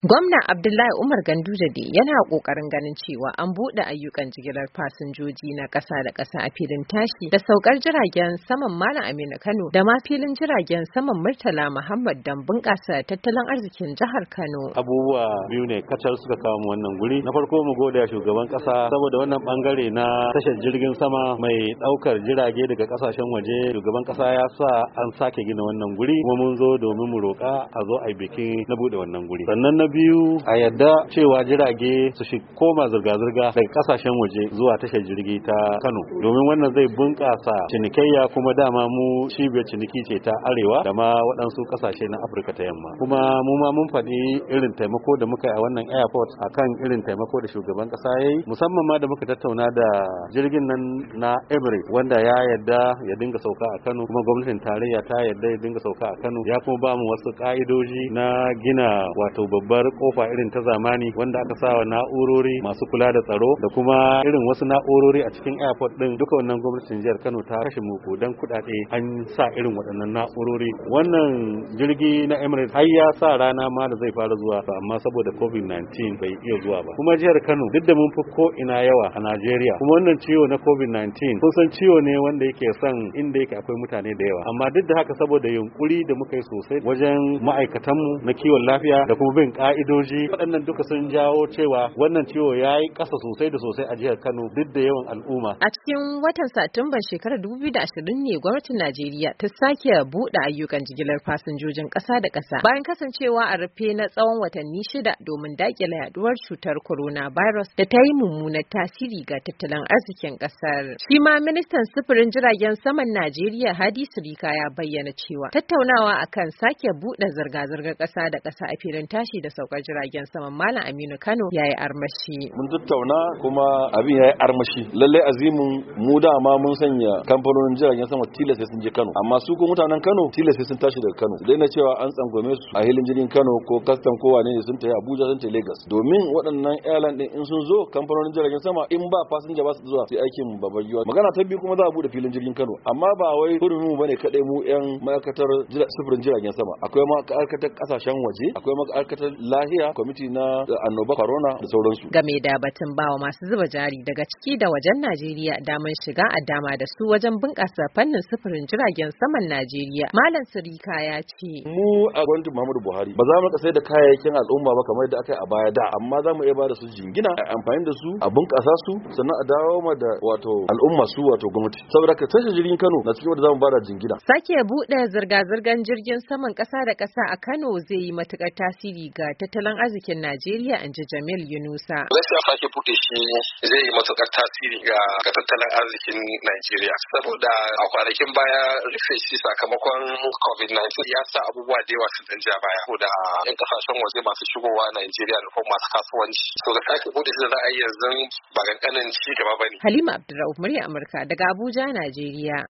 Gwamna Abdullahi Umar Ganduje yana ƙoƙarin ganin cewa an buɗe ayyukan jigilar fasinjoji na ƙasa da ƙasa a filin tashi da saukar jiragen saman Malam Aminu Kano da ma filin jiragen saman Murtala Muhammad don bunƙasa tattalin arzikin jihar Kano. Abubuwa biyu ne kacal suka kawo mu wannan guri. Na farko mu gode shugaban ƙasa saboda wannan bangare na tashar jirgin sama mai ɗaukar jirage daga ƙasashen waje. Shugaban ƙasa ya sa an sake gina wannan guri kuma mun zo domin mu roƙa a zo a yi bikin na buɗe wannan guri. Sannan na biyu a yadda cewa jirage su koma zirga-zirga daga kasashen waje zuwa tashar jirgi ta Kano domin wannan zai bunƙasa cinikayya kuma dama mu cibiyar ciniki ce ta arewa da ma waɗansu kasashe na Afirka ta yamma kuma mu ma mun faɗi irin taimako da muka yi a wannan airport akan irin taimako da shugaban ƙasa ya yi musamman ma da muka tattauna da jirgin nan na Emirates wanda ya yadda ya dinga sauka a Kano kuma gwamnatin tarayya ta yadda ya dinga sauka a Kano ya kuma ba mu wasu ka'idoji na gina wato babbar kofa irin ta zamani wanda aka sa wa na'urori masu kula da tsaro da kuma irin wasu na'urori a cikin airport din duka wannan gwamnatin jihar Kano ta kashe muku dan kudade an sa irin waɗannan na'urori wannan jirgi na Emirates har ya sa rana ma da zai fara zuwa amma saboda COVID-19 bai iya zuwa ba kuma jihar Kano duk da mun fi ko ina yawa a Najeriya kuma wannan ciwo na COVID-19 kun san ciwo ne wanda yake son inda yake akwai mutane da yawa amma duk da haka saboda yunkuri da muka yi sosai wajen ma'aikatanmu na kiwon lafiya da kuma bin ka'idoji waɗannan duka sun jawo cewa wannan ciwo ya yi ƙasa sosai da sosai a jihar Kano duk da yawan al'umma. A cikin watan Satumban shekarar 2020 ne gwamnatin Najeriya ta sake buɗe ayyukan jigilar fasinjojin ƙasa da ƙasa bayan kasancewa a rufe na tsawon watanni 6 domin daƙile yaduwar cutar coronavirus da ta yi mummunar tasiri ga tattalin arzikin ƙasar. Shi ma ministan sufurin jiragen saman Najeriya Hadi Sirika ya bayyana cewa tattaunawa akan sake buɗe zirga-zirgar ƙasa da ƙasa a filin tashi da saukar jiragen saman Malam Aminu Kano ya yi armashi. Mun tattauna kuma abin ya yi armashi. Lallai azimin mu dama mun sanya kamfanonin jiragen sama tilas sai sun je Kano. Amma su ko mutanen Kano tilas sai sun tashi daga Kano. Daina cewa an tsangwame su a hilin jirgin Kano ko kastam ko wane ne sun tafi Abuja sun tafi Lagos. Domin waɗannan airline din in sun zo kamfanonin jiragen sama in ba fasinja ba su zuwa sai aikin babban yiwa. Magana ta biyu kuma za a bude filin jirgin Kano. Amma ba wai hurumin mu bane kadai mu yan ma'aikatar sufurin jiragen sama. Akwai ma'aikatar kasashen waje, akwai ma'aikatar lahiya, kwamiti na annoba corona da sauransu. Game da batun bawa masu zuba jari daga ciki da wajen Najeriya damar shiga a dama da su wajen bunƙasa fannin sufurin jiragen saman Najeriya. Malam Sirika ya ce. Mu a gwamnatin Muhammadu Buhari ba za mu sai da kayayyakin al'umma ba kamar da aka yi a baya da amma za mu iya ba da su jingina a amfani da su a bunƙasa su sannan a dawo ma da wato al'umma su wato gwamnati. Saboda ka tashar jirgin Kano na cikin wanda za mu ba da jingina. Sake buɗe zirga-zirgar jirgin saman ƙasa da ƙasa a Kano zai yi matuƙar tasiri ga tattalin arzikin Najeriya in ji Jamil Yunusa. Gaskiya sake buɗe shi zai yi matuƙar tasiri ga tattalin arzikin Najeriya saboda a kwanakin baya rufe shi sakamakon COVID-19 ya sa abubuwa da yawa sun ja baya ko da yan kasashen waje masu shigowa Najeriya da kuma masu kasuwanci. So da sake buɗe shi da za a yi yanzu ba ƙanƙanin ci gaba bane. Halima Abdurrauf, murya Amurka daga Abuja, Najeriya.